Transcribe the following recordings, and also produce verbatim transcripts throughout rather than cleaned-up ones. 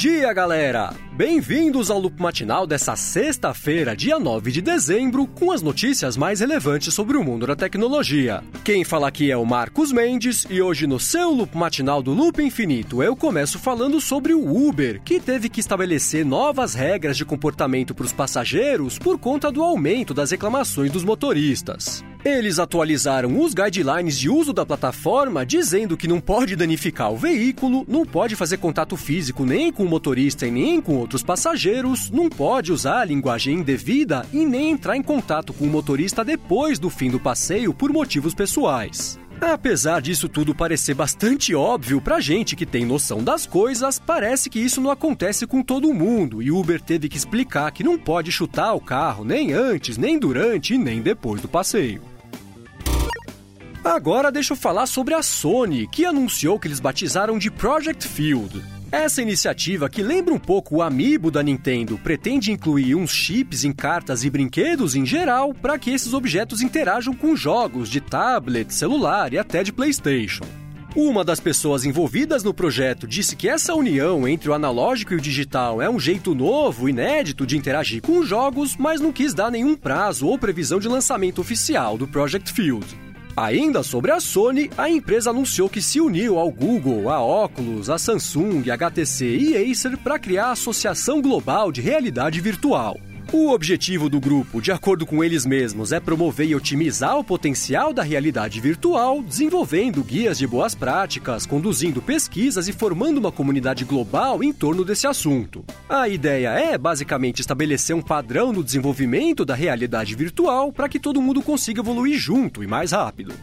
dia, galera! Bem-vindos ao Loop Matinal dessa sexta-feira, dia nove de dezembro, com as notícias mais relevantes sobre o mundo da tecnologia. Quem fala aqui é o Marcos Mendes e hoje no seu Loop Matinal do Loop Infinito eu começo falando sobre o Uber, que teve que estabelecer novas regras de comportamento para os passageiros por conta do aumento das reclamações dos motoristas. Eles atualizaram os guidelines de uso da plataforma, dizendo que não pode danificar o veículo, não pode fazer contato físico nem com o motorista e nem com outros passageiros, não pode usar a linguagem indevida e nem entrar em contato com o motorista depois do fim do passeio por motivos pessoais. Apesar disso tudo parecer bastante óbvio pra gente que tem noção das coisas, parece que isso não acontece com todo mundo e o Uber teve que explicar que não pode chutar o carro nem antes, nem durante e nem depois do passeio. Agora deixa eu falar sobre a Sony, que anunciou que eles batizaram de Project Field. Essa iniciativa, que lembra um pouco o Amiibo da Nintendo, pretende incluir uns chips em cartas e brinquedos em geral para que esses objetos interajam com jogos de tablet, celular e até de PlayStation. Uma das pessoas envolvidas no projeto disse que essa união entre o analógico e o digital é um jeito novo, inédito de interagir com os jogos, mas não quis dar nenhum prazo ou previsão de lançamento oficial do Project Field. Ainda sobre a Sony, a empresa anunciou que se uniu ao Google, a Oculus, a Samsung, a H T C e Acer para criar a Associação Global de Realidade Virtual. O objetivo do grupo, de acordo com eles mesmos, é promover e otimizar o potencial da realidade virtual, desenvolvendo guias de boas práticas, conduzindo pesquisas e formando uma comunidade global em torno desse assunto. A ideia é, basicamente, estabelecer um padrão no desenvolvimento da realidade virtual para que todo mundo consiga evoluir junto e mais rápido.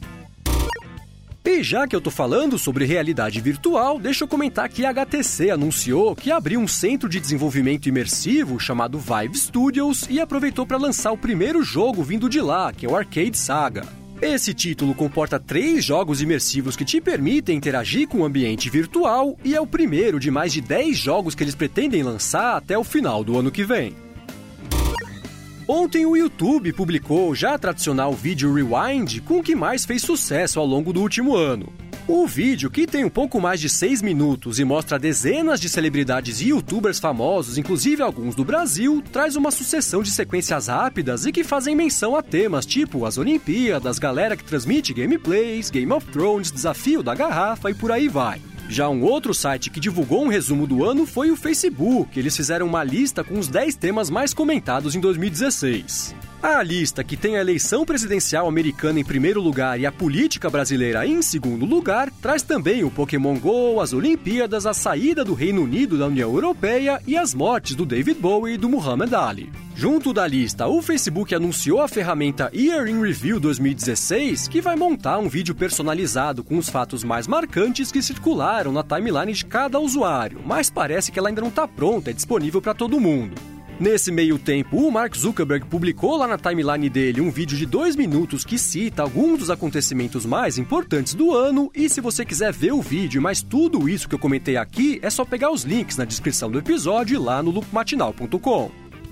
E já que eu tô falando sobre realidade virtual, deixa eu comentar que a H T C anunciou que abriu um centro de desenvolvimento imersivo chamado Vive Studios e aproveitou para lançar o primeiro jogo vindo de lá, que é o Arcade Saga. Esse título comporta três jogos imersivos que te permitem interagir com o ambiente virtual e é o primeiro de mais de dez jogos que eles pretendem lançar até o final do ano que vem. Ontem o YouTube publicou já a tradicional vídeo Rewind com o que mais fez sucesso ao longo do último ano. O vídeo, que tem um pouco mais de seis minutos e mostra dezenas de celebridades e youtubers famosos, inclusive alguns do Brasil, traz uma sucessão de sequências rápidas e que fazem menção a temas tipo as Olimpíadas, galera que transmite gameplays, Game of Thrones, Desafio da Garrafa e por aí vai. Já um outro site que divulgou um resumo do ano foi o Facebook. Eles fizeram uma lista com os dez temas mais comentados em dois mil e dezesseis. A lista, que tem a eleição presidencial americana em primeiro lugar e a política brasileira em segundo lugar, traz também o Pokémon Go, as Olimpíadas, a saída do Reino Unido da União Europeia e as mortes do David Bowie e do Muhammad Ali. Junto da lista, o Facebook anunciou a ferramenta Year in Review dois mil e dezesseis, que vai montar um vídeo personalizado com os fatos mais marcantes que circularam na timeline de cada usuário, mas parece que ela ainda não está pronta e disponível para todo mundo. Nesse meio tempo, o Mark Zuckerberg publicou lá na timeline dele um vídeo de dois minutos que cita alguns dos acontecimentos mais importantes do ano, e se você quiser ver o vídeo e mais tudo isso que eu comentei aqui, é só pegar os links na descrição do episódio e lá no loop matinal ponto com.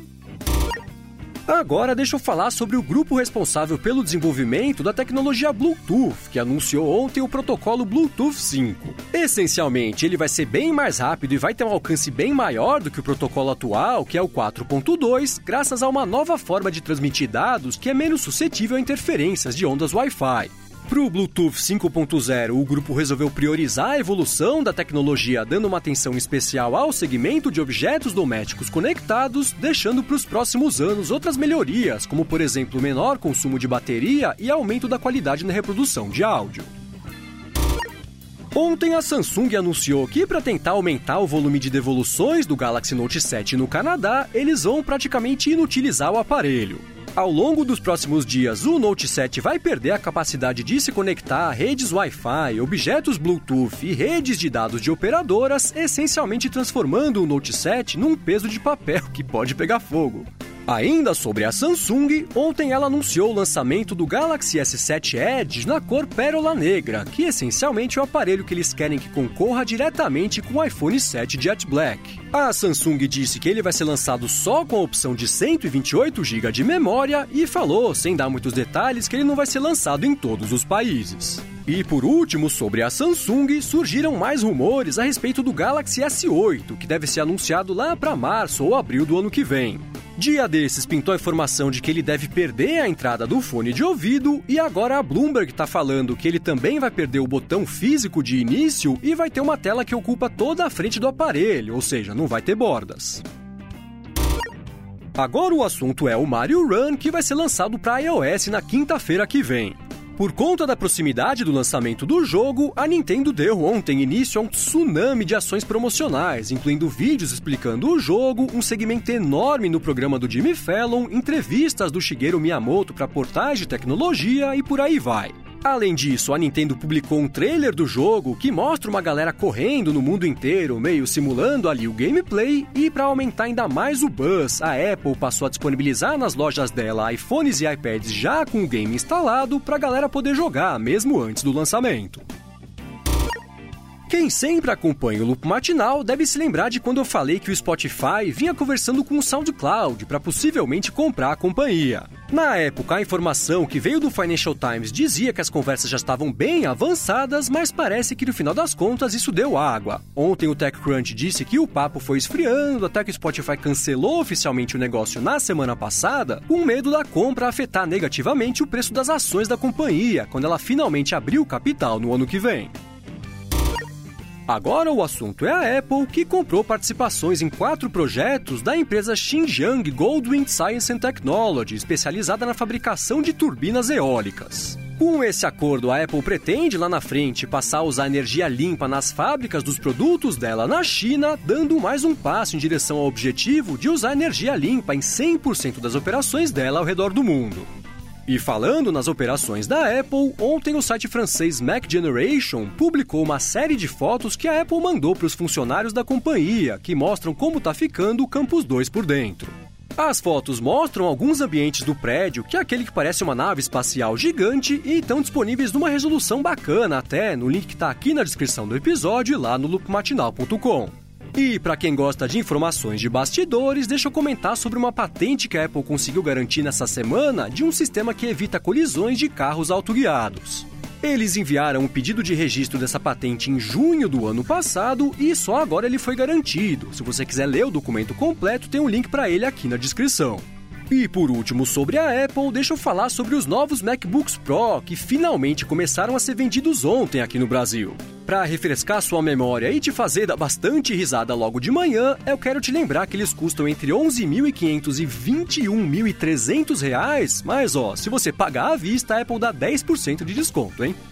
Agora deixa eu falar sobre o grupo responsável pelo desenvolvimento da tecnologia Bluetooth, que anunciou ontem o protocolo Bluetooth cinco. Essencialmente, ele vai ser bem mais rápido e vai ter um alcance bem maior do que o protocolo atual, que é o quatro ponto dois, graças a uma nova forma de transmitir dados que é menos suscetível a interferências de ondas Wi-Fi. Para o Bluetooth cinco ponto zero, o grupo resolveu priorizar a evolução da tecnologia, dando uma atenção especial ao segmento de objetos domésticos conectados, deixando para os próximos anos outras melhorias, como por exemplo menor consumo de bateria e aumento da qualidade na reprodução de áudio. Ontem a Samsung anunciou que, para tentar aumentar o volume de devoluções do Galaxy Note sete no Canadá, eles vão praticamente inutilizar o aparelho. Ao longo dos próximos dias, o Note sete vai perder a capacidade de se conectar a redes Wi-Fi, objetos Bluetooth e redes de dados de operadoras, essencialmente transformando o Note sete num peso de papel que pode pegar fogo. Ainda sobre a Samsung, ontem ela anunciou o lançamento do Galaxy S sete Edge na cor pérola negra, que essencialmente é o aparelho que eles querem que concorra diretamente com o iPhone sete Jet Black. A Samsung disse que ele vai ser lançado só com a opção de cento e vinte e oito gigabytes de memória e falou, sem dar muitos detalhes, que ele não vai ser lançado em todos os países. E por último, sobre a Samsung, surgiram mais rumores a respeito do Galaxy S oito, que deve ser anunciado lá para março ou abril do ano que vem. Dia desses pintou a informação de que ele deve perder a entrada do fone de ouvido e agora a Bloomberg está falando que ele também vai perder o botão físico de início e vai ter uma tela que ocupa toda a frente do aparelho, ou seja, não vai ter bordas. Agora o assunto é o Mario Run, que vai ser lançado para iOS na quinta-feira que vem. Por conta da proximidade do lançamento do jogo, a Nintendo deu ontem início a um tsunami de ações promocionais, incluindo vídeos explicando o jogo, um segmento enorme no programa do Jimmy Fallon, entrevistas do Shigeru Miyamoto para portais de tecnologia e por aí vai. Além disso, a Nintendo publicou um trailer do jogo que mostra uma galera correndo no mundo inteiro, meio simulando ali o gameplay, e para aumentar ainda mais o buzz, a Apple passou a disponibilizar nas lojas dela iPhones e iPads já com o game instalado para a galera poder jogar, mesmo antes do lançamento. Quem sempre acompanha o Loop Matinal deve se lembrar de quando eu falei que o Spotify vinha conversando com o SoundCloud para possivelmente comprar a companhia. Na época, a informação que veio do Financial Times dizia que as conversas já estavam bem avançadas, mas parece que no final das contas isso deu água. Ontem o TechCrunch disse que o papo foi esfriando até que o Spotify cancelou oficialmente o negócio na semana passada, com medo da compra afetar negativamente o preço das ações da companhia, quando ela finalmente abriu o capital no ano que vem. Agora o assunto é a Apple, que comprou participações em quatro projetos da empresa Xinjiang Goldwind Science and Technology, especializada na fabricação de turbinas eólicas. Com esse acordo, a Apple pretende, lá na frente, passar a usar energia limpa nas fábricas dos produtos dela na China, dando mais um passo em direção ao objetivo de usar energia limpa em cem por cento das operações dela ao redor do mundo. E falando nas operações da Apple, ontem o site francês Mac Generation publicou uma série de fotos que a Apple mandou para os funcionários da companhia, que mostram como está ficando o Campus dois por dentro. As fotos mostram alguns ambientes do prédio, que é aquele que parece uma nave espacial gigante, e estão disponíveis numa resolução bacana até, no link que está aqui na descrição do episódio e lá no loop matinal ponto com. E para quem gosta de informações de bastidores, deixa eu comentar sobre uma patente que a Apple conseguiu garantir nessa semana de um sistema que evita colisões de carros autoguiados. Eles enviaram um pedido de registro dessa patente em junho do ano passado e só agora ele foi garantido. Se você quiser ler o documento completo, tem um link para ele aqui na descrição. E por último, sobre a Apple, deixa eu falar sobre os novos MacBooks Pro que finalmente começaram a ser vendidos ontem aqui no Brasil. Para refrescar sua memória e te fazer dar bastante risada logo de manhã, eu quero te lembrar que eles custam entre onze mil e quinhentos e vinte e um mil e trezentos reais, mas ó, se você pagar à vista, a Apple dá dez por cento de desconto, hein?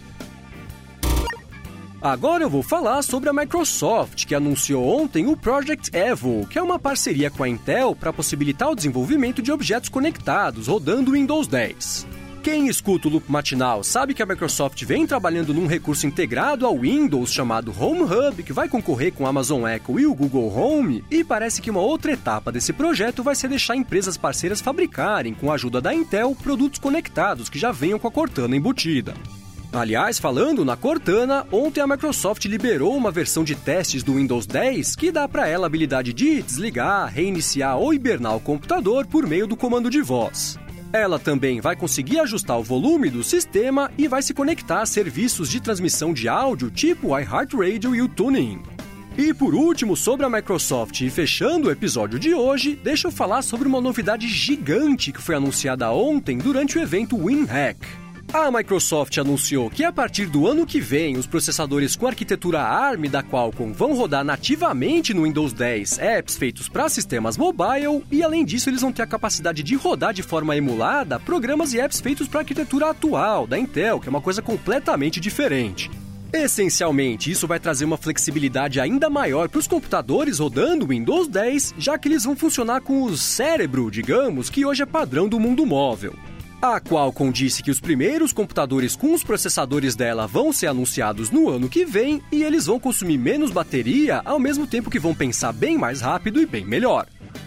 Agora eu vou falar sobre a Microsoft, que anunciou ontem o Project Evo, que é uma parceria com a Intel para possibilitar o desenvolvimento de objetos conectados rodando o Windows dez. Quem escuta o Loop Matinal sabe que a Microsoft vem trabalhando num recurso integrado ao Windows chamado Home Hub, que vai concorrer com o Amazon Echo e o Google Home, e parece que uma outra etapa desse projeto vai ser deixar empresas parceiras fabricarem, com a ajuda da Intel, produtos conectados que já venham com a Cortana embutida. Aliás, falando na Cortana, ontem a Microsoft liberou uma versão de testes do Windows dez que dá para ela a habilidade de desligar, reiniciar ou hibernar o computador por meio do comando de voz. Ela também vai conseguir ajustar o volume do sistema e vai se conectar a serviços de transmissão de áudio tipo o iHeartRadio e o TuneIn. E por último, sobre a Microsoft e fechando o episódio de hoje, deixa eu falar sobre uma novidade gigante que foi anunciada ontem durante o evento WinHack. A Microsoft anunciou que a partir do ano que vem, os processadores com arquitetura ARM da Qualcomm vão rodar nativamente no Windows dez apps feitos para sistemas mobile e, além disso, eles vão ter a capacidade de rodar de forma emulada programas e apps feitos para a arquitetura atual da Intel, que é uma coisa completamente diferente. Essencialmente, isso vai trazer uma flexibilidade ainda maior para os computadores rodando o Windows dez, já que eles vão funcionar com o cérebro, digamos, que hoje é padrão do mundo móvel. A Qualcomm disse que os primeiros computadores com os processadores dela vão ser anunciados no ano que vem e eles vão consumir menos bateria, ao mesmo tempo que vão pensar bem mais rápido e bem melhor.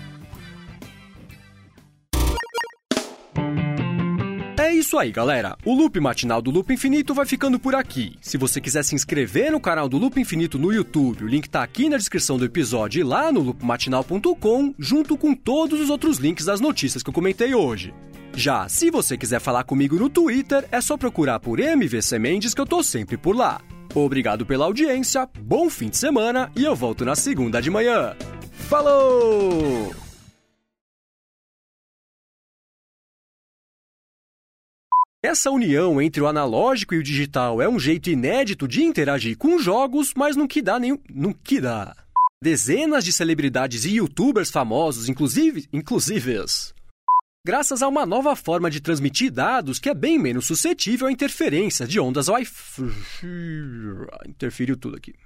É isso aí, galera. O Loop Matinal do Loop Infinito vai ficando por aqui. Se você quiser se inscrever no canal do Loop Infinito no YouTube, o link tá aqui na descrição do episódio e lá no loop matinal ponto com, junto com todos os outros links das notícias que eu comentei hoje. Já se você quiser falar comigo no Twitter, é só procurar por M V C Mendes que eu tô sempre por lá. Obrigado pela audiência, bom fim de semana e eu volto na segunda de manhã. Falou! Essa união entre o analógico e o digital é um jeito inédito de interagir com jogos, mas não que dá nenhum... não que dá. Dezenas de celebridades e youtubers famosos, inclusive... inclusives... graças a uma nova forma de transmitir dados que é bem menos suscetível à interferência de ondas Wi-Fi... Interferiu tudo aqui.